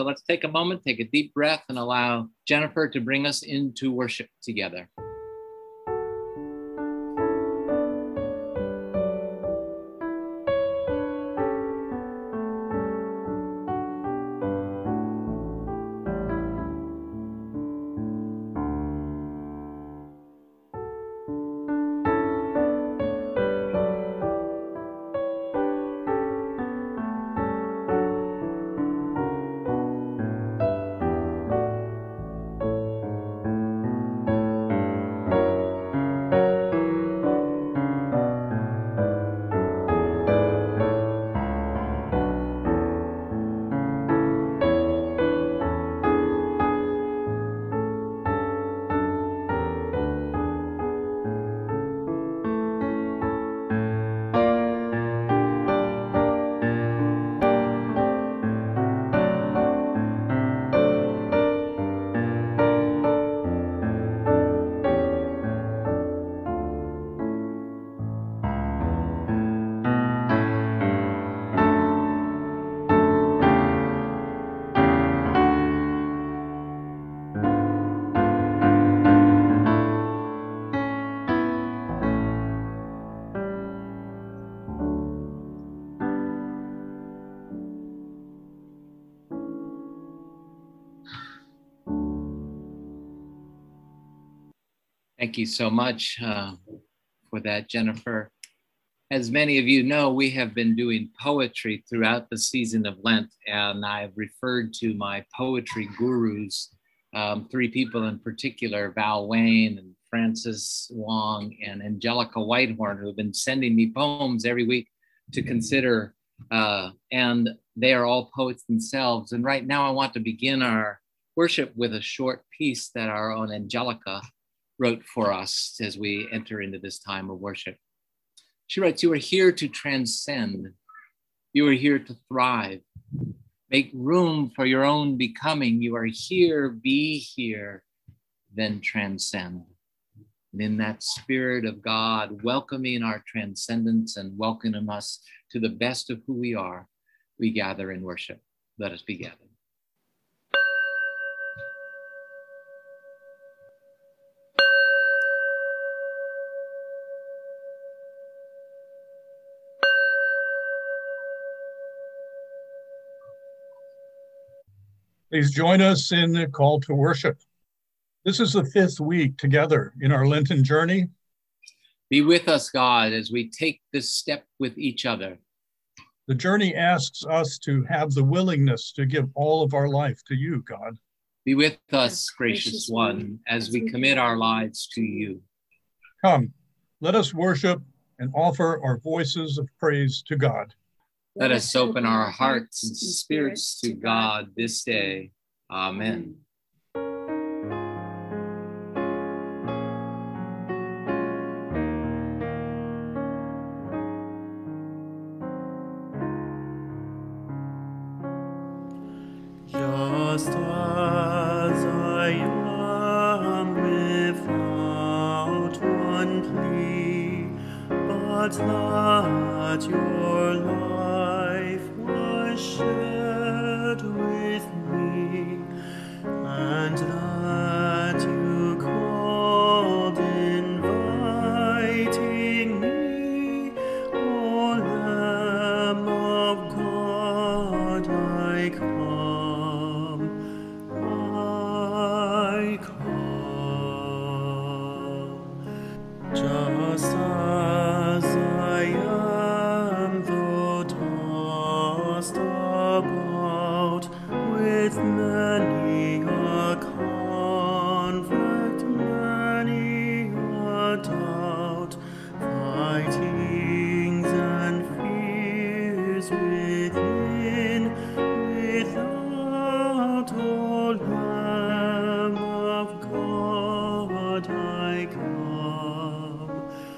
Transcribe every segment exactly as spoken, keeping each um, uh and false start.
So let's take a moment, take a deep breath, and allow Jennifer to bring us into worship together. Thank you so much uh, for that, Jennifer. As many of you know, we have been doing poetry throughout the season of Lent, and I've referred to my poetry gurus, um, three people in particular, Val Wayne and Francis Wong and Angelica Whitehorn, who have been sending me poems every week to consider, uh, and they are all poets themselves. And right now I want to begin our worship with a short piece that our own Angelica wrote for us as we enter into this time of worship. She writes, "You are here to transcend. You are here to thrive. Make room for your own becoming. You are here, be here, then transcend." And in that spirit of God, welcoming our transcendence and welcoming us to the best of who we are, we gather in worship. Let us be gathered. Please join us in the call to worship. This is the fifth week together in our Lenten journey. Be with us, God, as we take this step with each other. The journey asks us to have the willingness to give all of our life to you, God. Be with us, gracious one, as we commit our lives to you. Come, let us worship and offer our voices of praise to God. Let us open our hearts and spirits to God this day. Amen. Just as I am without one plea, but that your life was shared with me, and that you called inviting me, O Lamb of God, I come, I come. Just as I am, thou dost about with many a conflict, many a doubt, fightings and fears within, without, O Lamb of God, I come,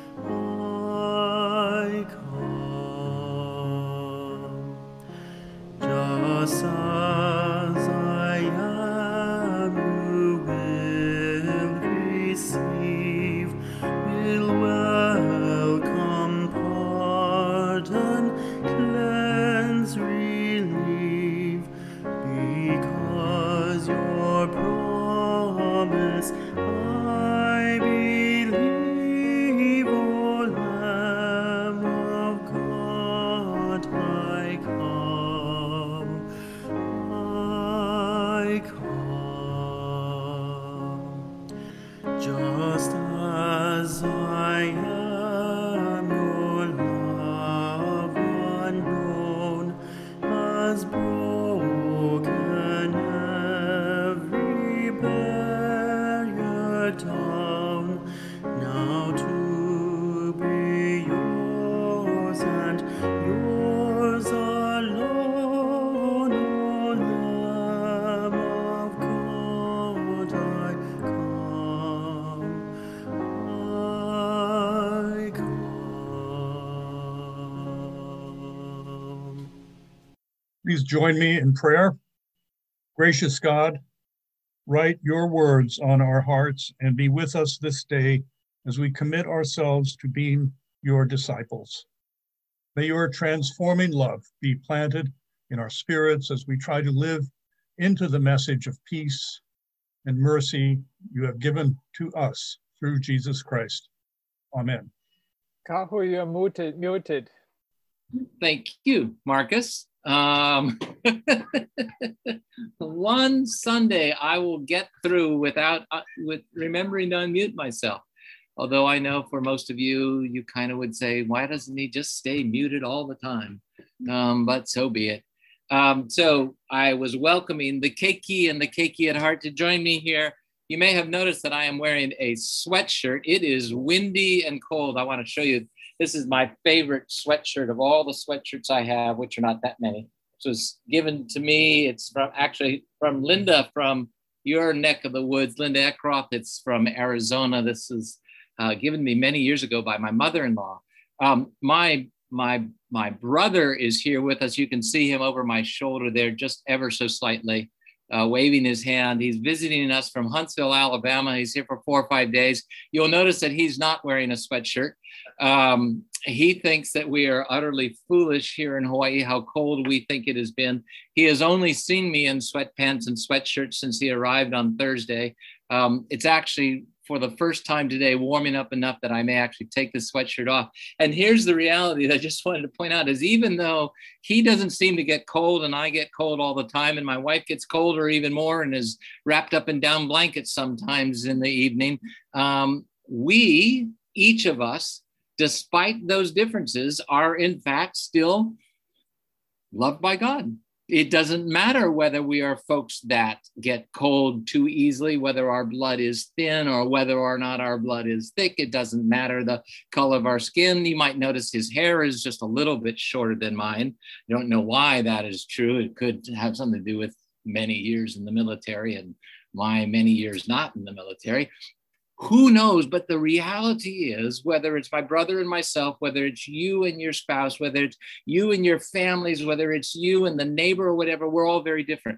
I come. Just as I am yes, I believe, O Lamb of God, I come, I come, just as I am, your love unknown has broken every barrier down, now to be yours and yours alone, O Lamb of God, I come, I come. Please join me in prayer. Gracious God, write your words on our hearts and be with us this day as we commit ourselves to being your disciples. May your transforming love be planted in our spirits as we try to live into the message of peace and mercy you have given to us through Jesus Christ. Amen. Kahu, you're muted. muted. Thank you, Marcus. Um, one Sunday I will get through without uh, with remembering to unmute myself. Although I know for most of you, you kind of would say, why doesn't he just stay muted all the time? Um, but so be it. Um, so I was welcoming the Keiki and the Keiki at heart to join me here. You may have noticed that I am wearing a sweatshirt. It is windy and cold. I want to show you. This is my favorite sweatshirt of all the sweatshirts I have, which are not that many. This was given to me. It's from actually from Linda from your neck of the woods, Linda Eckroth. It's from Arizona. This is uh, given me many years ago by my mother-in-law. Um, my my my brother is here with us. You can see him over my shoulder there, just ever so slightly, uh, waving his hand. He's visiting us from Huntsville, Alabama. He's here for four or five days. You'll notice that he's not wearing a sweatshirt. Um, he thinks that we are utterly foolish here in Hawaii, how cold we think it has been. He has only seen me in sweatpants and sweatshirts since he arrived on Thursday. Um, it's actually for the first time today warming up enough that I may actually take the sweatshirt off. And here's the reality that I just wanted to point out is even though he doesn't seem to get cold and I get cold all the time and my wife gets colder even more and is wrapped up in down blankets sometimes in the evening, um, we, each of us, despite those differences, are in fact still loved by God. It doesn't matter whether we are folks that get cold too easily, whether our blood is thin or whether or not our blood is thick. It doesn't matter the color of our skin. You might notice his hair is just a little bit shorter than mine. I don't know why that is true. It could have something to do with many years in the military and my many years not in the military. Who knows? But the reality is, whether it's my brother and myself, whether it's you and your spouse, whether it's you and your families, whether it's you and the neighbor or whatever, we're all very different.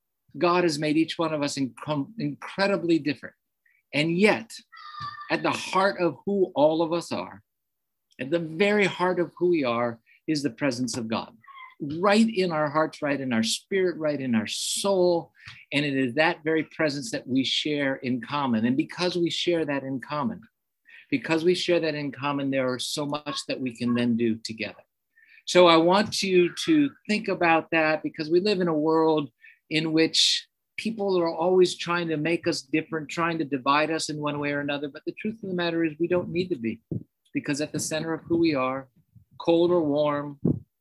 God has made each one of us inc- incredibly different. And yet, at the heart of who all of us are, at the very heart of who we are, is the presence of God. Right in our hearts, right in our spirit, right in our soul. And it is that very presence that we share in common. And because we share that in common, because we share that in common, there is so much that we can then do together. So I want you to think about that because we live in a world in which people are always trying to make us different, trying to divide us in one way or another. But the truth of the matter is we don't need to be, because at the center of who we are, cold or warm,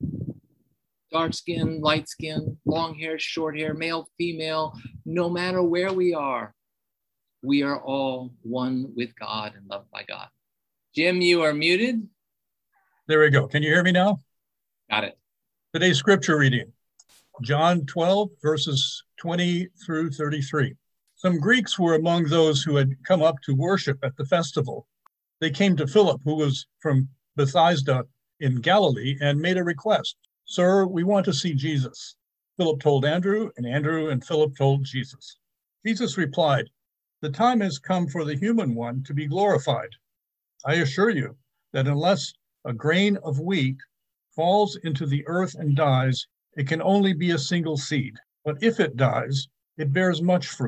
dark skin, light skin, long hair, short hair, male, female, no matter where we are, we are all one with God and loved by God. Jim, you are muted. There we go. Can you hear me now? Got it. Today's scripture reading, John twelve, verses twenty through thirty-three. Some Greeks were among those who had come up to worship at the festival. They came to Philip, who was from Bethsaida in Galilee, and made a request. Sir, we want to see Jesus. Philip told Andrew, and Andrew and Philip told Jesus. Jesus replied, the time has come for the human one to be glorified. I assure you that unless a grain of wheat falls into the earth and dies, it can only be a single seed. But if it dies, it bears much fruit.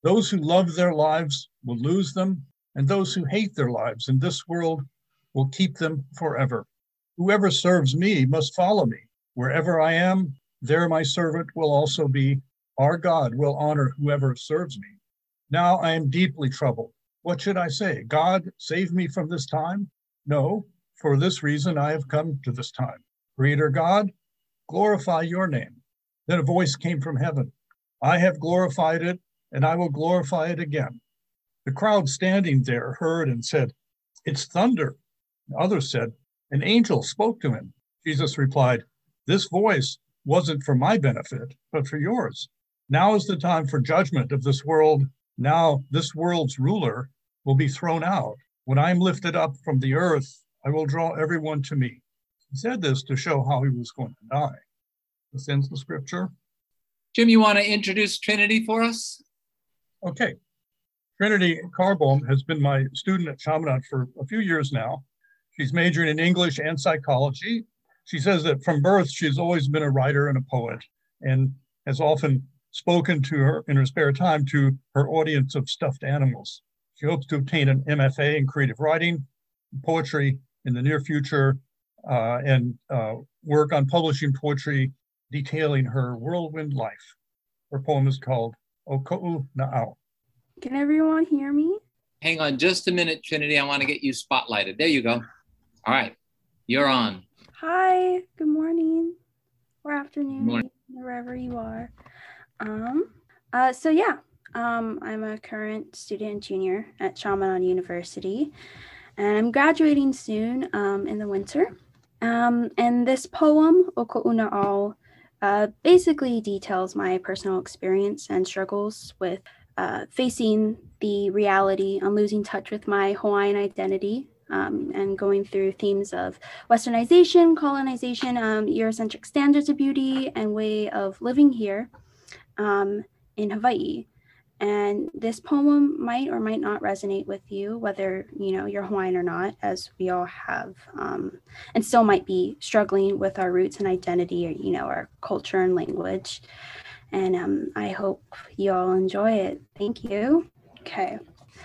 Those who love their lives will lose them, and those who hate their lives in this world will keep them forever. Whoever serves me must follow me. Wherever I am, there my servant will also be. Our God will honor whoever serves me. Now I am deeply troubled. What should I say? God, save me from this time? No, for this reason I have come to this time. Creator God, glorify your name. Then a voice came from heaven. I have glorified it, and I will glorify it again. The crowd standing there heard and said, it's thunder. Others said, an angel spoke to him. Jesus replied, this voice wasn't for my benefit, but for yours. Now is the time for judgment of this world. Now this world's ruler will be thrown out. When I am lifted up from the earth, I will draw everyone to me. He said this to show how he was going to die. This ends the scripture. Jim, you want to introduce Trinity for us? Okay. Trinity Carbohm has been my student at Chaminade for a few years now. She's majoring in English and psychology. She says that from birth, she's always been a writer and a poet, and has often spoken to her in her spare time to her audience of stuffed animals. She hopes to obtain an M F A in creative writing, poetry in the near future, uh, and uh, work on publishing poetry detailing her whirlwind life. Her poem is called Oko'u Na'au. Can everyone hear me? Hang on just a minute, Trinity. I want to get you spotlighted. There you go. All right, you're on. Hi, good morning or afternoon, Good morning. wherever you are. Um, uh, so yeah, um, I'm a current student junior at Chaminade University, and I'm graduating soon um, in the winter. Um, and this poem, Oko'u Na'au, uh, basically details my personal experience and struggles with uh, facing the reality on losing touch with my Hawaiian identity. Um, and going through themes of westernization, colonization, um, Eurocentric standards of beauty, and way of living here um, in Hawaii. And this poem might or might not resonate with you, whether you know you're Hawaiian or not, as we all have, um, and still might be struggling with our roots and identity, or you know, our culture and language. And um, I hope you all enjoy it. Thank you. Okay.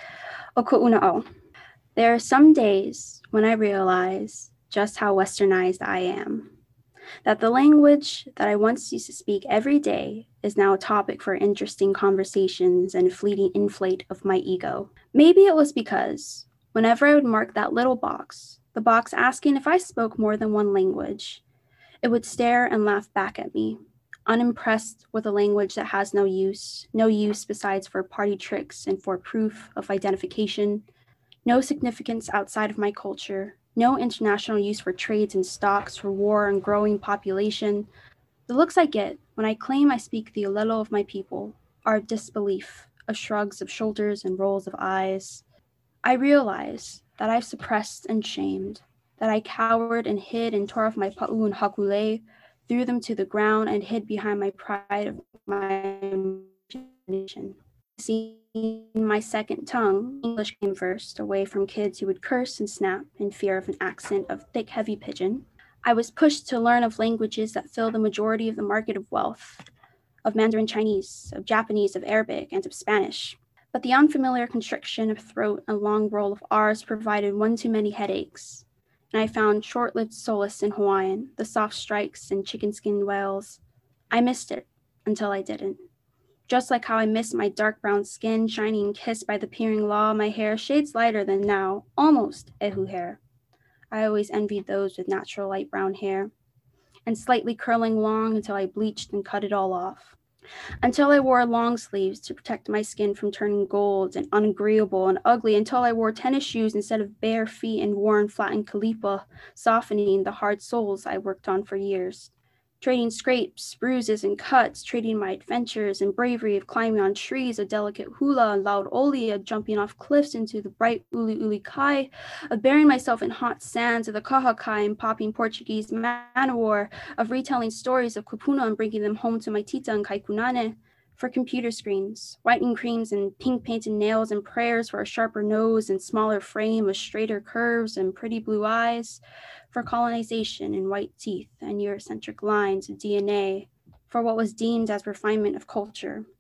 Oko'u Na'au. There are some days when I realize just how westernized I am, that the language that I once used to speak every day is now a topic for interesting conversations and fleeting inflate of my ego. Maybe it was because whenever I would mark that little box, the box asking if I spoke more than one language, it would stare and laugh back at me, unimpressed with a language that has no use, no use besides for party tricks and for proof of identification, no significance outside of my culture, no international use for trades and stocks, for war and growing population. The looks I get when I claim I speak the Olelo of my people are of disbelief, of shrugs of shoulders and rolls of eyes. I realize that I've suppressed and shamed, that I cowered and hid and tore off my pa'u and hakule, threw them to the ground and hid behind my pride of my imagination. Seeing my second tongue, English came first, away from kids who would curse and snap in fear of an accent of thick, heavy pidgin. I was pushed to learn of languages that fill the majority of the market of wealth, of Mandarin Chinese, of Japanese, of Arabic, and of Spanish. But the unfamiliar constriction of throat and long roll of R's provided one too many headaches, and I found short-lived solace in Hawaiian, the soft strikes and chicken-skinned wails. I missed it until I didn't. Just like how I miss my dark brown skin shining and kissed by the peering law, my hair shades lighter than now, almost ehu hair. I always envied those with natural light brown hair, and slightly curling long until I bleached and cut it all off. Until I wore long sleeves to protect my skin from turning gold and unagreeable and ugly, until I wore tennis shoes instead of bare feet and worn flattened kalipa, softening the hard soles I worked on for years. Trading scrapes, bruises, and cuts, trading my adventures and bravery of climbing on trees, a delicate hula and loud oli, of jumping off cliffs into the bright uli uli kai, of burying myself in hot sands of the kahakai and popping Portuguese manowar, of retelling stories of kupuna and bringing them home to my tita and kaikunane, for computer screens, whitening creams and pink painted nails and prayers for a sharper nose and smaller frame with straighter curves and pretty blue eyes, for colonization and white teeth and Eurocentric lines of D N A, for what was deemed as refinement of culture.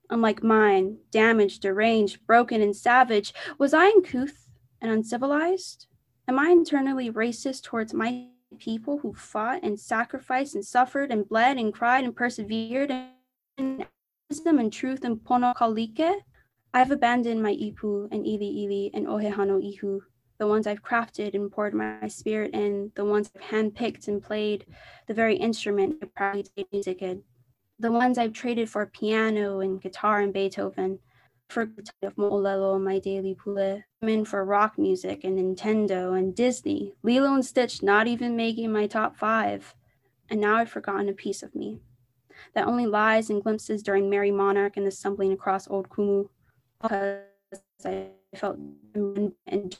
unlike mine, damaged, deranged, broken, and savage? Was I uncouth and uncivilized? Am I internally racist towards my people who fought and sacrificed and suffered and bled and cried and persevered in wisdom and truth and pono kalike? I've abandoned my ipu and ili ili and ohehano ihu, the ones I've crafted and poured my spirit in, the ones I've handpicked and played, the very instrument I proudly played music in, the ones I've traded for piano and guitar and Beethoven, for of Mo'olelo, my daily pule, in for rock music and Nintendo and Disney, Lilo and Stitch not even making my top five. And now I've forgotten a piece of me that only lies in glimpses during Merry Monarch and the stumbling across Old Kumu, because I felt and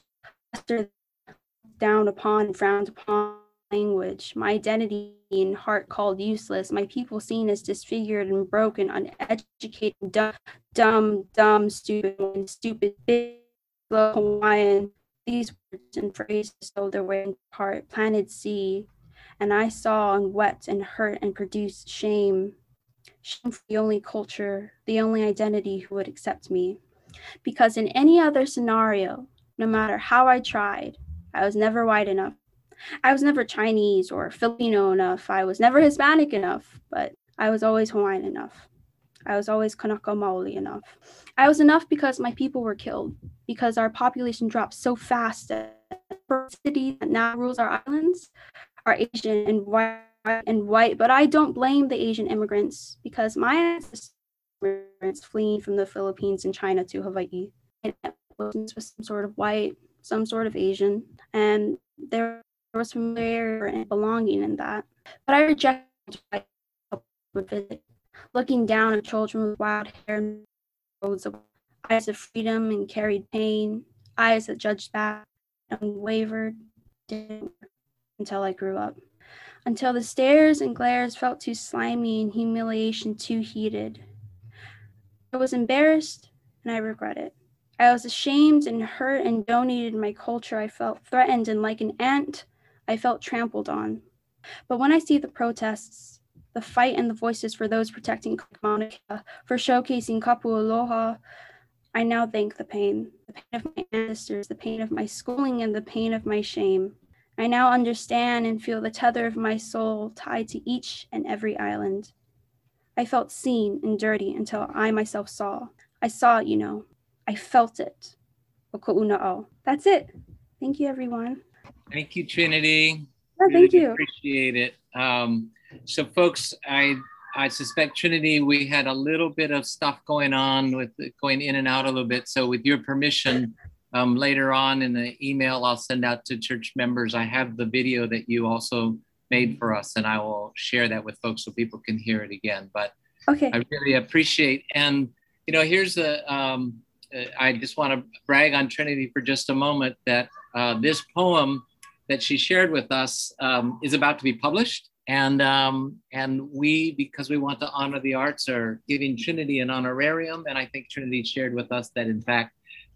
down upon and frowned upon language, my identity and heart called useless, my people seen as disfigured and broken, uneducated, dumb, dumb, dumb, stupid, and stupid, big, slow Hawaiian. These words and phrases stole their way into heart, planted seed, and I saw and wept and hurt and produced shame. Shame for the only culture, the only identity who would accept me. Because in any other scenario, no matter how I tried, I was never white enough. I was never Chinese or Filipino enough. I was never Hispanic enough, but I was always Hawaiian enough. I was always Kanaka Maoli enough. I was enough because my people were killed, because our population dropped so fast that the city that now rules our islands are Asian and white and white. But I don't blame the Asian immigrants, because my ancestors were fleeing from the Philippines and China to Hawaii. And it was some sort of white, some sort of Asian, and there was familiarity and belonging in that. But I rejected visit, looking down at children with wild hair and roads of eyes of freedom and carried pain, eyes that judged that and wavered until I grew up. Until the stares and glares felt too slimy and humiliation too heated. I was embarrassed and I regret it. I was ashamed and hurt and donated my culture. I felt threatened, and like an ant, I felt trampled on. But when I see the protests, the fight and the voices for those protecting Mauna Kea, for showcasing Kapu Aloha, I now thank the pain, the pain of my ancestors, the pain of my schooling, and the pain of my shame. I now understand and feel the tether of my soul tied to each and every island. I felt seen and dirty until I myself saw. I saw it, you know. I felt it. That's it. Thank you, everyone. Thank you, Trinity. Oh, really thank you. Appreciate it. Um, so, folks, I I suspect, Trinity, we had a little bit of stuff going on with going in and out a little bit. So, with your permission, um, later on in the email I'll send out to church members, I have the video that you also made for us, and I will share that with folks so people can hear it again. But okay, I really appreciate. And you know, here's a. Um, I just want to brag on Trinity for just a moment that uh, this poem that she shared with us um, is about to be published. And, um, and we, because we want to honor the arts, are giving Trinity an honorarium. And I think Trinity shared with us that, in fact,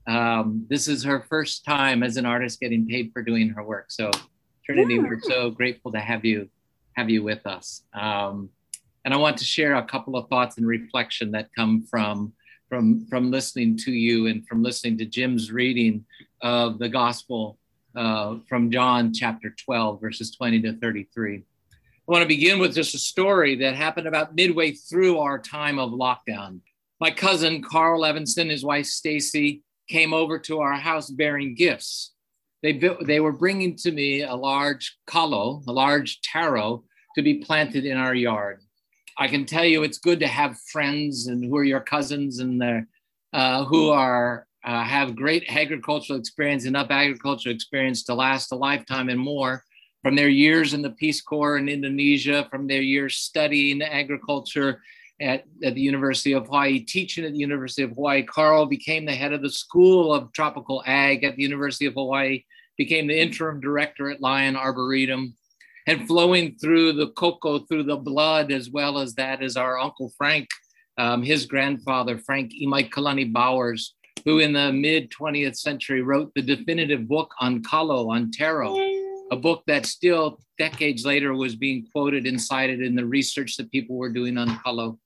um, this is her first time as an artist getting paid for doing her work. So Trinity, yeah. We're so grateful to have you, have you with us. Um, and I want to share a couple of thoughts and reflection that come from From, from listening to you and from listening to Jim's reading of the gospel uh, from John chapter twelve, verses twenty to thirty-three. I want to begin with just a story that happened about midway through our time of lockdown. My cousin, Carl Evanson, his wife, Stacy, came over to our house bearing gifts. They, they were bringing to me a large kalo, a large taro, to be planted in our yard. I can tell you it's good to have friends and who are your cousins and uh, who are uh, have great agricultural experience, enough agricultural experience to last a lifetime and more, from their years in the Peace Corps in Indonesia, from their years studying agriculture at, at the University of Hawaii, teaching at the University of Hawaii. Carl became the head of the School of Tropical Ag at the University of Hawaii, became the interim director at Lion Arboretum. And flowing through the cocoa, through the blood, as well as that, is our Uncle Frank, um, his grandfather, Frank Imaikalani Bowers, who in the mid twentieth century wrote the definitive book on kalo, on taro, a book that still decades later was being quoted and cited in the research that people were doing on kalo.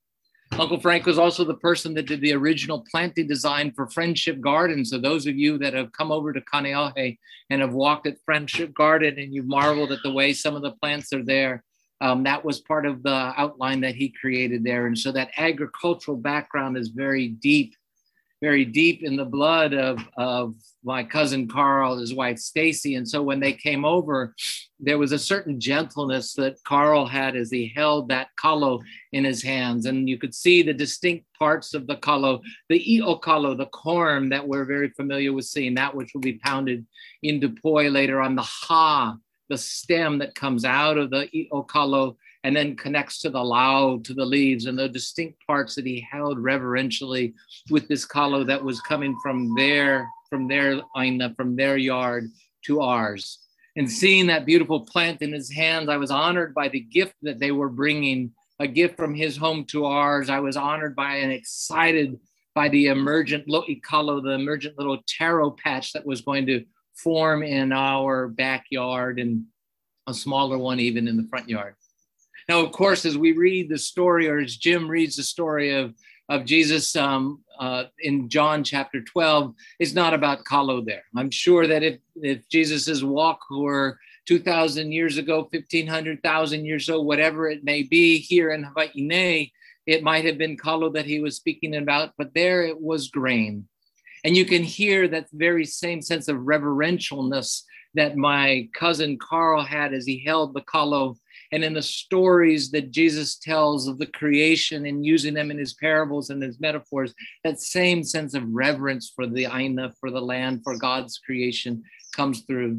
Uncle Frank was also the person that did the original planting design for Friendship Garden. So those of you that have come over to Kaneohe and have walked at Friendship Garden and you've marveled at the way some of the plants are there, um, that was part of the outline that he created there. And so that agricultural background is very deep, very deep in the blood of, of my cousin Carl, his wife Stacy. And so when they came over, there was a certain gentleness that Carl had as he held that kalo in his hands. And you could see the distinct parts of the kalo, the i'o kalo, the corn that we're very familiar with seeing, that which will be pounded into poi later on, the ha, the stem that comes out of the i'o kalo and then connects to the lao, to the leaves, and the distinct parts that he held reverentially with this kalo that was coming from their, from their aina, from their yard to ours. And seeing that beautiful plant in his hands, I was honored by the gift that they were bringing, a gift from his home to ours. I was honored by and excited by the emergent lo'i kalo, the emergent little taro patch that was going to form in our backyard, and a smaller one even in the front yard. Now, of course, as we read the story, or as Jim reads the story of, of Jesus um, uh, in John chapter twelve, it's not about kalo there. I'm sure that if, if Jesus's walk were two thousand years ago, fifteen hundred thousand years ago, whatever it may be here in Hawaii, it might have been kalo that he was speaking about, but there it was grain. And you can hear that very same sense of reverentialness that my cousin Carl had as he held the kalo. And in the stories that Jesus tells of the creation and using them in his parables and his metaphors, that same sense of reverence for the aina, for the land, for God's creation comes through.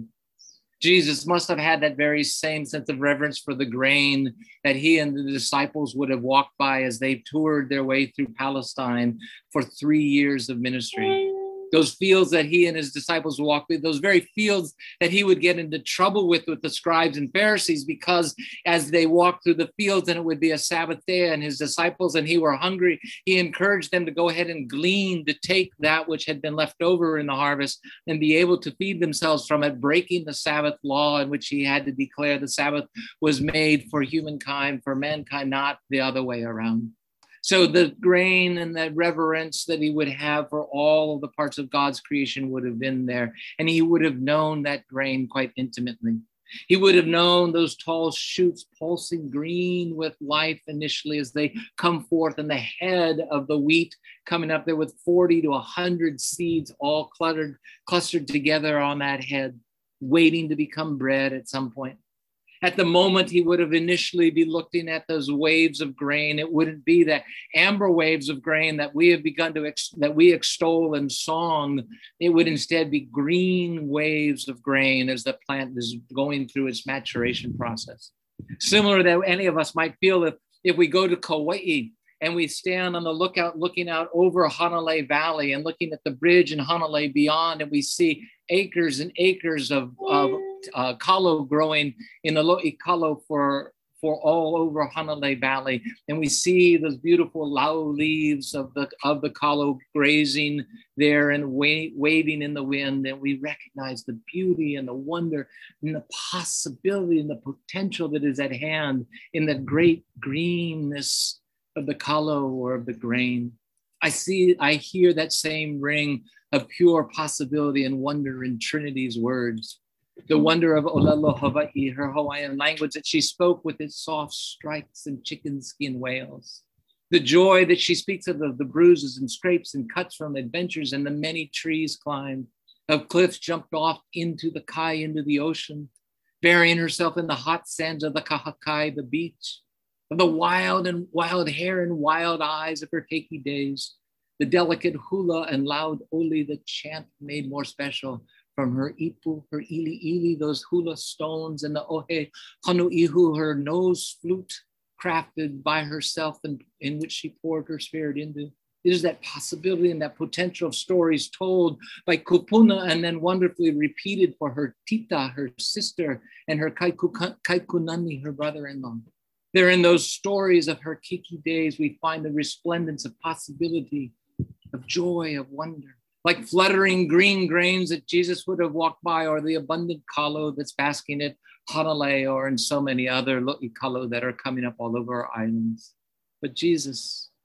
Jesus must have had that very same sense of reverence for the grain that he and the disciples would have walked by as they toured their way through Palestine for three years of ministry. Those fields that he and his disciples walked with, those very fields that he would get into trouble with with the scribes and Pharisees, because as they walked through the fields and it would be a Sabbath day and his disciples and he were hungry, he encouraged them to go ahead and glean, to take that which had been left over in the harvest and be able to feed themselves from it, breaking the Sabbath law in which he had to declare the Sabbath was made for humankind, for mankind, not the other way around. So the grain and the reverence that he would have for all of the parts of God's creation would have been there. And he would have known that grain quite intimately. He would have known those tall shoots pulsing green with life initially as they come forth, and the head of the wheat coming up there with forty to one hundred seeds all cluttered, clustered together on that head, waiting to become bread at some point. At the moment he would have initially be looking at those waves of grain, it wouldn't be that amber waves of grain that we have begun to, ex- that we extol in song. It would instead be green waves of grain as the plant is going through its maturation process. Similar that any of us might feel if, if we go to Kauai and we stand on the lookout, looking out over Hanalei Valley and looking at the bridge in Hanalei beyond, and we see acres and acres of, of uh, kalo growing in the lo'i kalo for, for all over Hanalei Valley. And we see those beautiful lau leaves of the, of the kalo grazing there and wa- waving in the wind. And we recognize the beauty and the wonder and the possibility and the potential that is at hand in the great greenness of the kalo or of the grain. I see, I hear that same ring of pure possibility and wonder in Trinity's words. The wonder of Olelo Hawaii, her Hawaiian language that she spoke with its soft strikes and chicken skin wails. The joy that she speaks of, of the bruises and scrapes and cuts from adventures and the many trees climbed, of cliffs jumped off into the kai, into the ocean, burying herself in the hot sands of the Kahakai, the beach, of the wild and wild hair and wild eyes of her keiki days, the delicate hula and loud oli, the chant made more special from her ipu, her ili ili, those hula stones, and the ohe hanu'ihu, her nose flute crafted by herself and in which she poured her spirit into. It is that possibility and that potential of stories told by Kupuna and then wonderfully repeated for her tita, her sister, and her kaiku, kaikunani, her brother-in-law. There in those stories of her keiki days, we find the resplendence of possibility, of joy, of wonder, like fluttering green grains that Jesus would have walked by, or the abundant kalo that's basking at Hanalei, or in so many other lo'i kalo that are coming up all over our islands. But Jesus,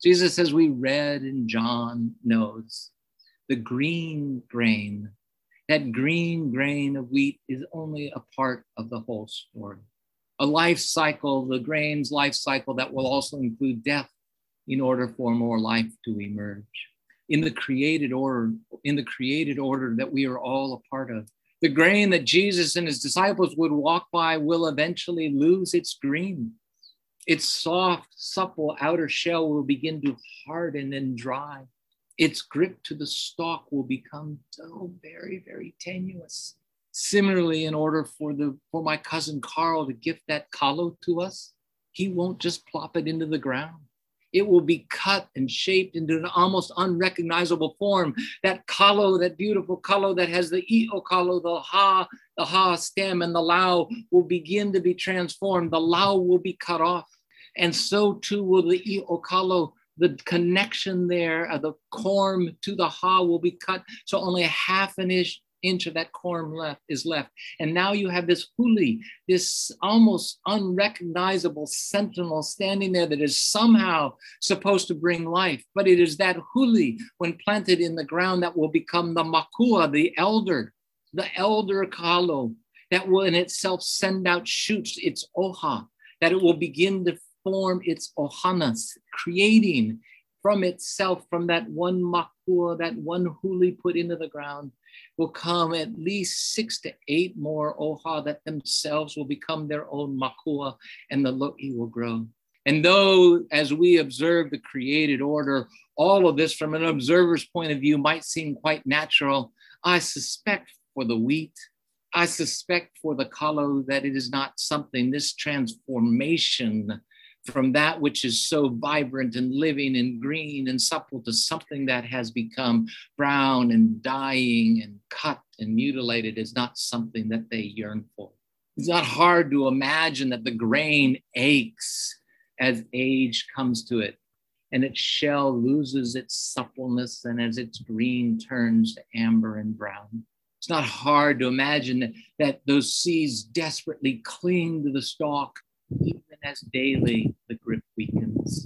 Jesus, as we read in John, knows the green grain, that green grain of wheat is only a part of the whole story. A life cycle, the grain's life cycle that will also include death in order for more life to emerge. In the created order, in the created order that we are all a part of. The grain that Jesus and his disciples would walk by will eventually lose its green. Its soft, supple outer shell will begin to harden and dry. Its grip to the stalk will become so very, very tenuous. Similarly, in order for the for my cousin Carl to gift that kalo to us, he won't just plop it into the ground. It will be cut and shaped into an almost unrecognizable form. That kalo, that beautiful kalo that has the i'o kalo, the ha, the ha stem, and the lao will begin to be transformed. The lao will be cut off. And so too will the i'o kalo. The connection there of the corm to the ha will be cut. So only a half an inch, inch of that corm left is left. And now you have this huli, this almost unrecognizable sentinel standing there that is somehow supposed to bring life. But it is that huli, when planted in the ground, that will become the makua, the elder, the elder kalo, that will in itself send out shoots, its oha, that it will begin to form its ohanas, creating from itself, from that one makua, that one huli put into the ground, will come at least six to eight more oha that themselves will become their own makua, and the lo'i will grow. And though, as we observe the created order, all of this from an observer's point of view might seem quite natural, I suspect for the wheat, I suspect for the kalo that it is not something, this transformation from that which is so vibrant and living and green and supple to something that has become brown and dying and cut and mutilated is not something that they yearn for. It's not hard to imagine that the grain aches as age comes to it and its shell loses its suppleness and as its green turns to amber and brown. It's not hard to imagine that, that those seeds desperately cling to the stalk even as daily the grip weakens,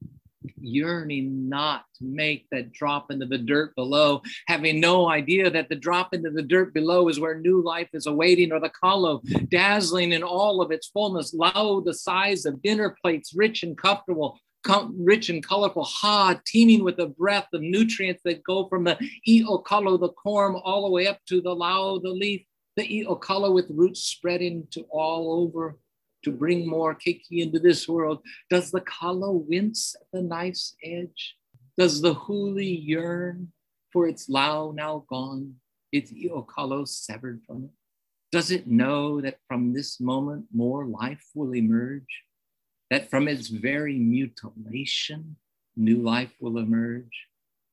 yearning not to make that drop into the dirt below, having no idea that the drop into the dirt below is where new life is awaiting, or the kalo, dazzling in all of its fullness, lao, the size of dinner plates, rich and comfortable, com- rich and colorful, ha, teeming with the breath of nutrients that go from the i'o kalo, the corm, all the way up to the lao, the leaf, the i'o kalo with roots spreading to all over, to bring more keiki into this world. Does the kalo wince at the knife's edge? Does the huli yearn for its lao now gone, its i'o kalo severed from it? Does it know that from this moment more life will emerge? That from its very mutilation, new life will emerge?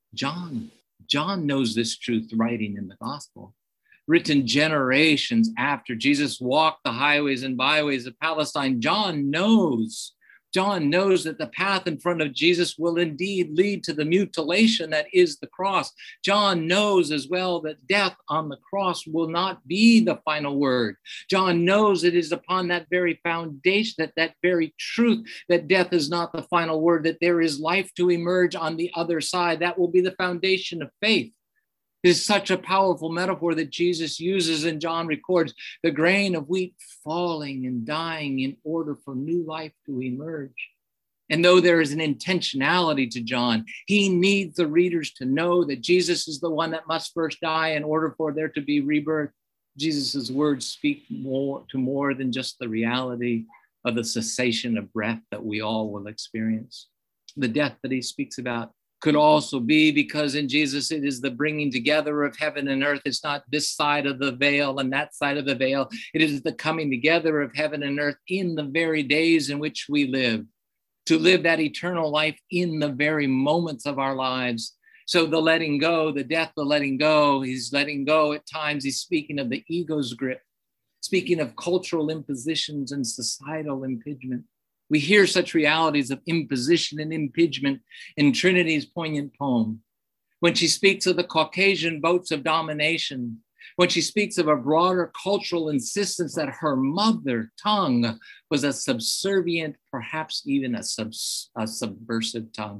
John, John knows this truth writing in the gospel, written generations after Jesus walked the highways and byways of Palestine. John knows, John knows that the path in front of Jesus will indeed lead to the mutilation that is the cross. John knows as well that death on the cross will not be the final word. John knows it is upon that very foundation, that that very truth, that death is not the final word, that there is life to emerge on the other side. That will be the foundation of faith. It is such a powerful metaphor that Jesus uses, and John records the grain of wheat falling and dying in order for new life to emerge. And though there is an intentionality to John, he needs the readers to know that Jesus is the one that must first die in order for there to be rebirth. Jesus's words speak more to more than just the reality of the cessation of breath that we all will experience. The death that he speaks about could also be because in Jesus, it is the bringing together of heaven and earth. It's not this side of the veil and that side of the veil. It is the coming together of heaven and earth in the very days in which we live, to live that eternal life in the very moments of our lives. So the letting go, the death, the letting go, he's letting go at times. He's speaking of the ego's grip, speaking of cultural impositions and societal impingement. We hear such realities of imposition and impingement in Trinity's poignant poem. When she speaks of the Caucasian boats of domination, when she speaks of a broader cultural insistence that her mother tongue was a subservient, perhaps even a, subs- a subversive tongue.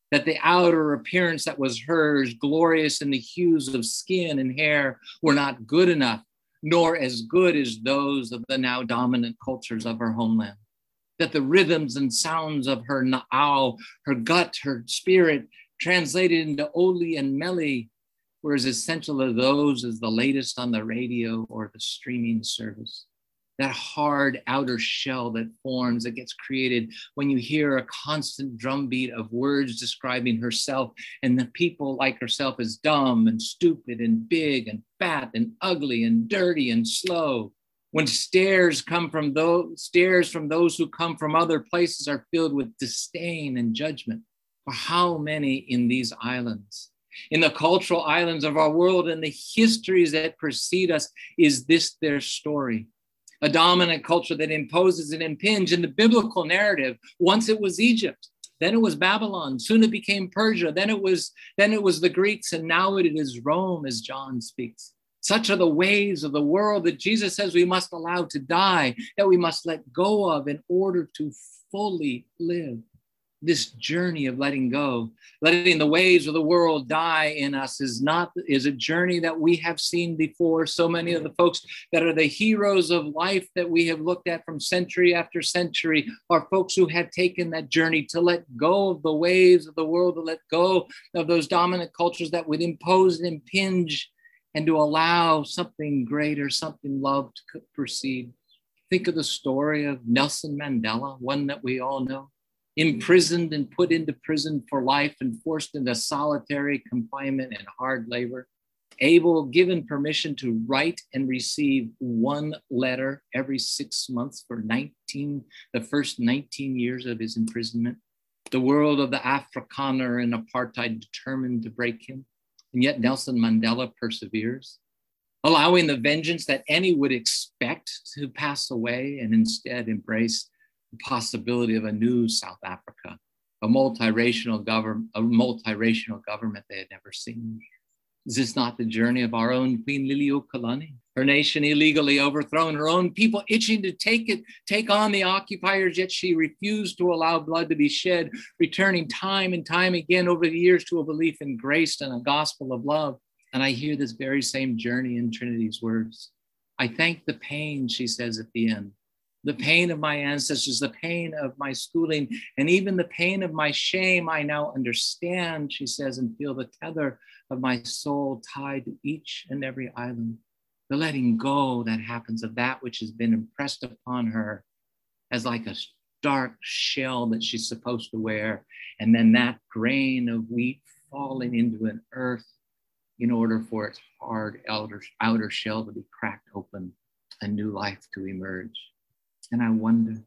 that the outer appearance that was hers, glorious in the hues of skin and hair, were not good enough, nor as good as those of the now dominant cultures of her homeland. That the rhythms and sounds of her na'au, her gut, her spirit, translated into Oli and Meli, were as essential as those as the latest on the radio or the streaming service. That hard outer shell that forms, that gets created when you hear a constant drumbeat of words describing herself and the people like herself as dumb and stupid and big and fat and ugly and dirty and slow. When stares come from those stares from those who come from other places are filled with disdain and judgment. For how many in these islands, in the cultural islands of our world and the histories that precede us, is this their story? A dominant culture that imposes and impinges in the biblical narrative. Once it was Egypt, then it was Babylon, soon it became Persia, then it was, then it was the Greeks, and now it is Rome, as John speaks. Such are the ways of the world that Jesus says we must allow to die, that we must let go of in order to fully live. This journey of letting go, letting the ways of the world die in us is not is a journey that we have seen before. So many of the folks that are the heroes of life that we have looked at from century after century are folks who have taken that journey to let go of the ways of the world, to let go of those dominant cultures that would impose and impinge, and to allow something greater, something love to proceed. Think of the story of Nelson Mandela, one that we all know. Imprisoned and put into prison for life and forced into solitary confinement and hard labor, able, given permission to write and receive one letter every six months for nineteen, the first nineteen years of his imprisonment. The world of the Afrikaner and apartheid determined to break him. And yet Nelson Mandela perseveres, allowing the vengeance that any would expect to pass away and instead embrace possibility of a new South Africa, a multiracial government, a multiracial government they had never seen. Is this not the journey of our own Queen Liliuokalani? Her nation illegally overthrown, her own people itching to take it, take on the occupiers, yet she refused to allow blood to be shed, returning time and time again over the years to a belief in grace and a gospel of love. And I hear this very same journey in Trinity's words. I thank the pain, she says at the end, the pain of my ancestors, the pain of my schooling, and even the pain of my shame, I now understand, she says, and feel the tether of my soul tied to each and every island. The letting go that happens of that which has been impressed upon her as like a dark shell that she's supposed to wear, and then that grain of wheat falling into an earth in order for its hard outer, outer shell to be cracked open, a new life to emerge. And I wonder,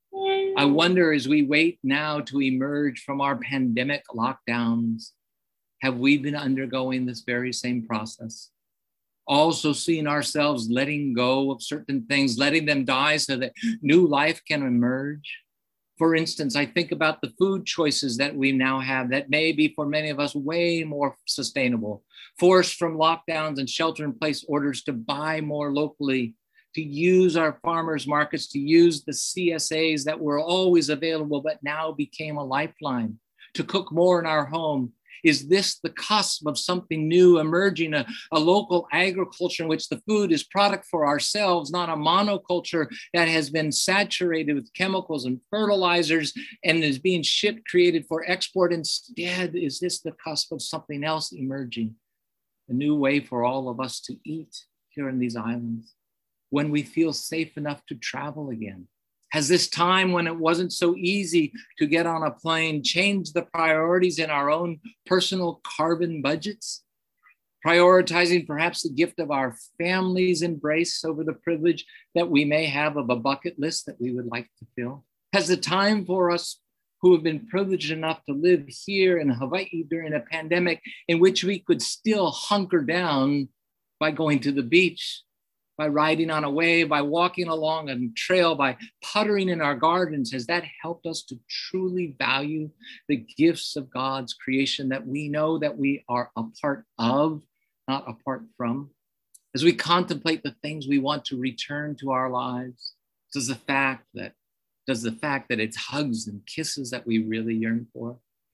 I wonder as we wait now to emerge from our pandemic lockdowns, have we been undergoing this very same process? Also seeing ourselves letting go of certain things, letting them die so that new life can emerge. For instance, I think about the food choices that we now have that may be for many of us way more sustainable, forced from lockdowns and shelter in place orders to buy more locally, to use our farmers markets, to use the C S As that were always available, but now became a lifeline, to cook more in our home. Is this the cusp of something new emerging, a, a local agriculture in which the food is product for ourselves, not a monoculture that has been saturated with chemicals and fertilizers and is being shipped, created for export? Instead, is this the cusp of something else emerging, a new way for all of us to eat here in these islands? When we feel safe enough to travel again? Has this time when it wasn't so easy to get on a plane changed the priorities in our own personal carbon budgets? Prioritizing perhaps the gift of our family's embrace over the privilege that we may have of a bucket list that we would like to fill? Has the time for us who have been privileged enough to live here in Hawaii during a pandemic in which we could still hunker down by going to the beach, by riding on a wave, by walking along a trail, by puttering in our gardens, has that helped us to truly value the gifts of God's creation that we know that we are a part of, not apart from? As we contemplate the things we want to return to our lives, does the fact that, does the fact that it's hugs and kisses that we really yearn for?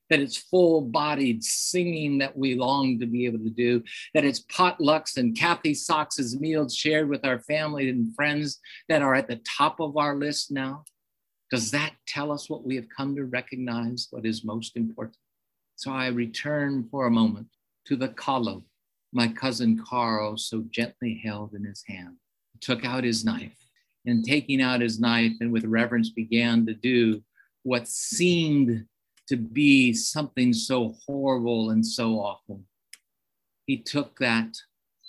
that it's full-bodied singing that we long to be able to do, that it's potlucks and Kathy Sox's meals shared with our family and friends that are at the top of our list now? Does that tell us what we have come to recognize, what is most important? So I return for a moment to the kalo my cousin Carl so gently held in his hand. He took out his knife, and taking out his knife and with reverence began to do what seemed to be something so horrible and so awful. He took that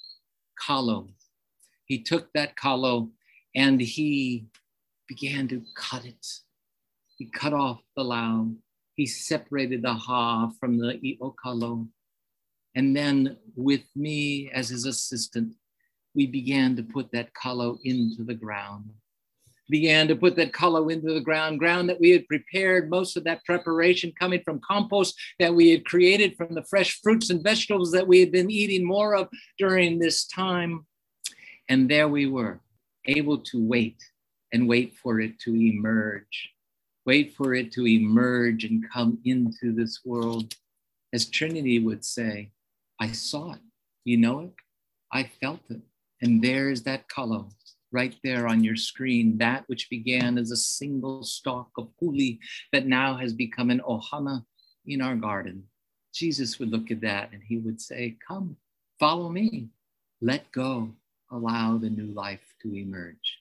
kalo, he took that kalo and he began to cut it. He cut off the lau. He separated the ha from the iokalo. And then with me as his assistant, we began to put that kalo into the ground. Began to put that kalo into the ground, ground that we had prepared, most of that preparation coming from compost that we had created from the fresh fruits and vegetables that we had been eating more of during this time. And there we were, able to wait and wait for it to emerge. Wait for it to emerge and come into this world. As Trinity would say, I saw it, you know it, I felt it. And there's that kalo right there on your screen, that which began as a single stalk of huli that now has become an ohana in our garden. Jesus would look at that and he would say, come, follow me, let go, allow the new life to emerge.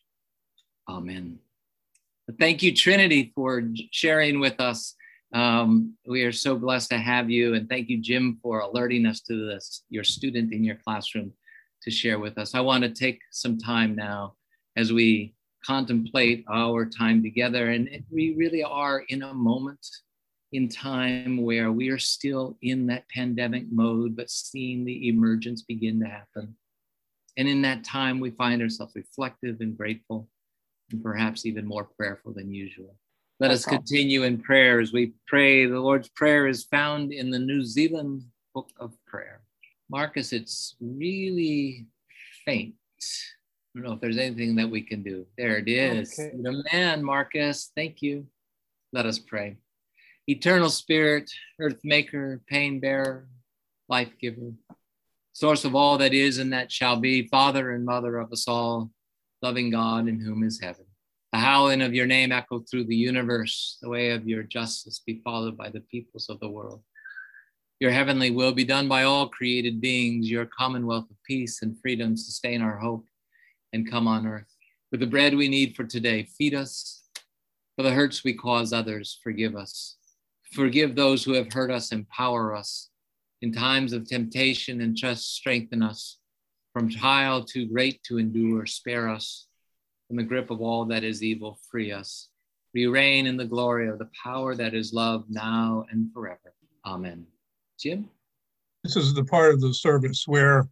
Amen. Thank you, Trinity, for sharing with us. Um, we are so blessed to have you. And thank you, Jim, for alerting us to this, your student in your classroom, to share with us. I want to take some time now as we contemplate our time together. And we really are in a moment in time where we are still in that pandemic mode, but seeing the emergence begin to happen. And in that time, we find ourselves reflective and grateful, and perhaps even more prayerful than usual. Let us continue in prayer as we pray. The Lord's Prayer is found in the New Zealand Book of Prayer. Marcus, it's really faint. I don't know if there's anything that we can do. There it is. Okay. The man, Marcus. Thank you. Let us pray. Eternal Spirit, earth maker, pain bearer, life giver, source of all that is and that shall be, Father and Mother of us all, loving God in whom is heaven. The howling of your name echo through the universe. The way of your justice be followed by the peoples of the world. Your heavenly will be done by all created beings. Your commonwealth of peace and freedom sustain our hope and come on earth. With the bread we need for today, feed us. For the hurts we cause others, forgive us. Forgive those who have hurt us, empower us. In times of temptation and trust, strengthen us. From child to great to endure, spare us. From the grip of all that is evil, free us. We reign in the glory of the power that is love now and forever. Amen. Jim? This is the part of the service where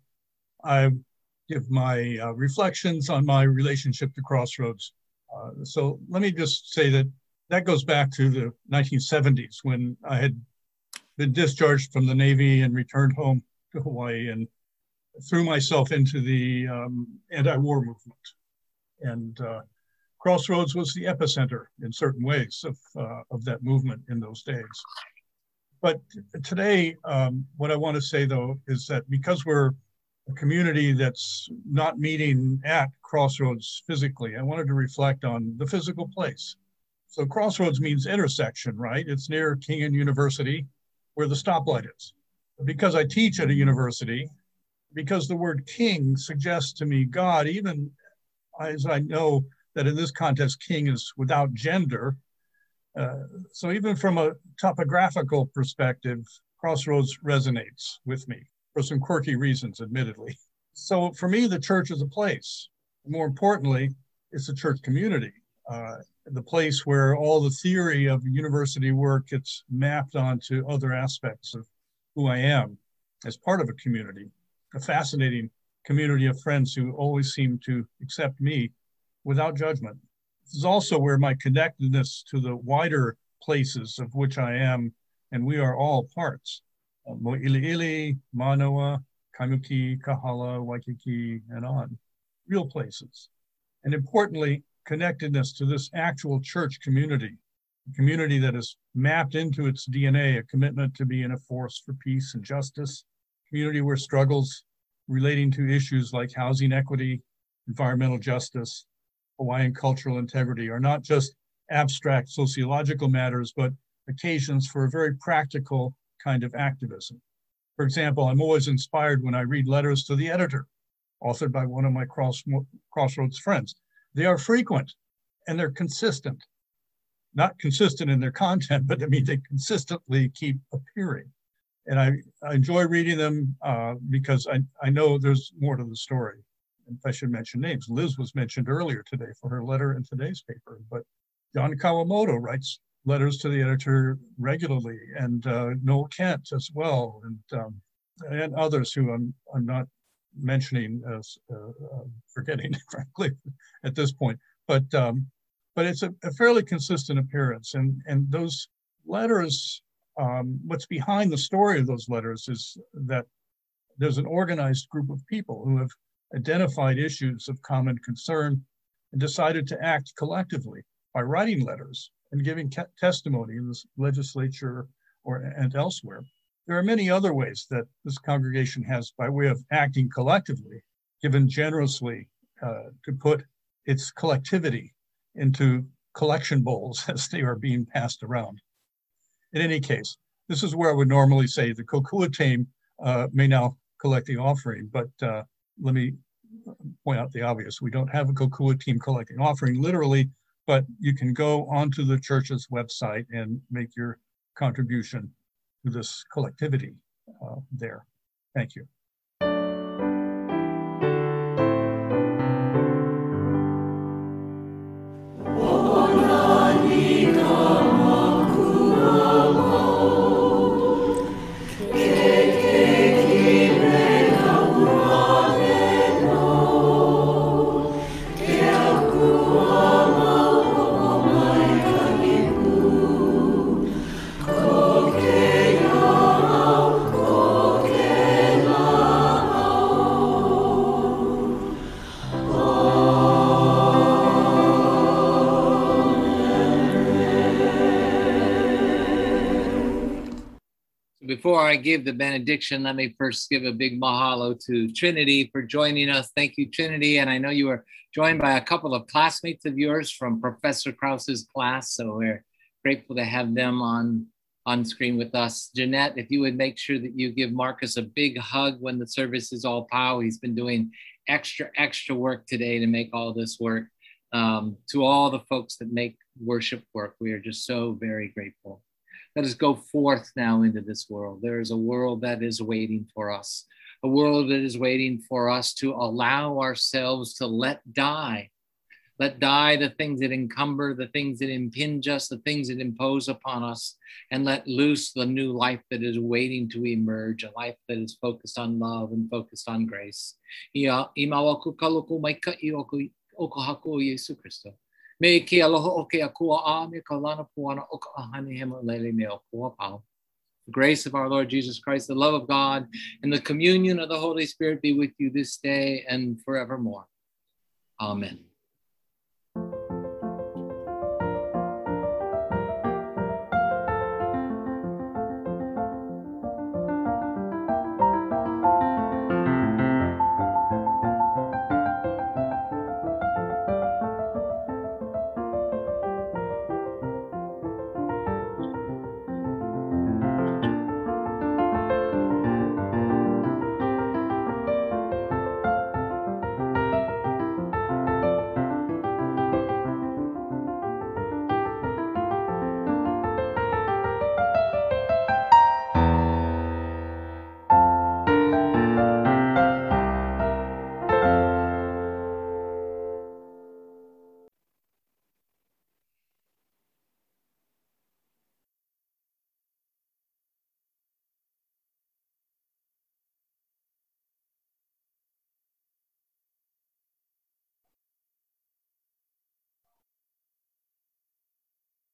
I give my uh, reflections on my relationship to Crossroads. Uh, so let me just say that that goes back to the nineteen seventies when I had been discharged from the Navy and returned home to Hawaii and threw myself into the um, anti-war movement. And uh, Crossroads was the epicenter in certain ways of, uh, of that movement in those days. But today, um, what I want to say, though, is that because we're a community that's not meeting at Crossroads physically, I wanted to reflect on the physical place. So Crossroads means intersection, right? It's near Kingan University, where the stoplight is. Because I teach at a university, because the word king suggests to me God, even as I know that in this context, king is without gender. Uh, so even from a topographical perspective, Crossroads resonates with me for some quirky reasons, admittedly. So for me, the church is a place. More importantly, it's a church community, uh, the place where all the theory of university work gets mapped onto other aspects of who I am as part of a community, a fascinating community of friends who always seem to accept me without judgment. This is also where my connectedness to the wider places of which I am, and we are all parts. Uh, Mo'iliili, Manoa, Kaimuki, Kahala, Waikiki, and on. Real places. And importantly, connectedness to this actual church community a community that has mapped into its D N A a commitment to being a force for peace and justice, a community where struggles relating to issues like housing equity, environmental justice, Hawaiian cultural integrity are not just abstract sociological matters, but occasions for a very practical kind of activism. For example, I'm always inspired when I read letters to the editor, authored by one of my cross, Crossroads friends. They are frequent and they're consistent. Not consistent in their content, but I mean, they consistently keep appearing. And I, I enjoy reading them uh, because I, I know there's more to the story. If I should mention names, Liz was mentioned earlier today for her letter in today's paper, but John Kawamoto writes letters to the editor regularly, and uh, Noel Kent as well, and um, and others who I'm I'm not mentioning as uh, uh, forgetting, frankly, at this point. But um, but it's a, a fairly consistent appearance, and and those letters. Um, what's behind the story of those letters is that there's an organized group of people who have identified issues of common concern and decided to act collectively by writing letters and giving testimony in the legislature or and elsewhere. There are many other ways that this congregation has, by way of acting collectively, given generously uh, to put its collectivity into collection bowls as they are being passed around. In any case, this is where I would normally say the Kokua team uh, may now collect the offering, but uh, let me point out the obvious. We don't have a Kokua team collecting offering literally, but you can go onto the church's website and make your contribution to this collectivity uh, there. Thank you. Before I give the benediction, let me first give a big mahalo to Trinity for joining us. Thank you, Trinity. And I know you were joined by a couple of classmates of yours from Professor Krause's class, so we're grateful to have them on, on screen with us. Jeanette, if you would make sure that you give Marcus a big hug when the service is all pow. He's been doing extra, extra work today to make all this work. Um, to all the folks that make worship work, we are just so very grateful. Let us go forth now into this world. There is a world that is waiting for us, a world that is waiting for us to allow ourselves to let die. Let die the things that encumber, the things that impinge us, the things that impose upon us, and let loose the new life that is waiting to emerge, a life that is focused on love and focused on grace. Me ki aloha o ke akua a me ka lana puana o ka ahane hema lele me o kua pau. The grace of our Lord Jesus Christ, the love of God, and the communion of the Holy Spirit be with you this day and forevermore. Amen.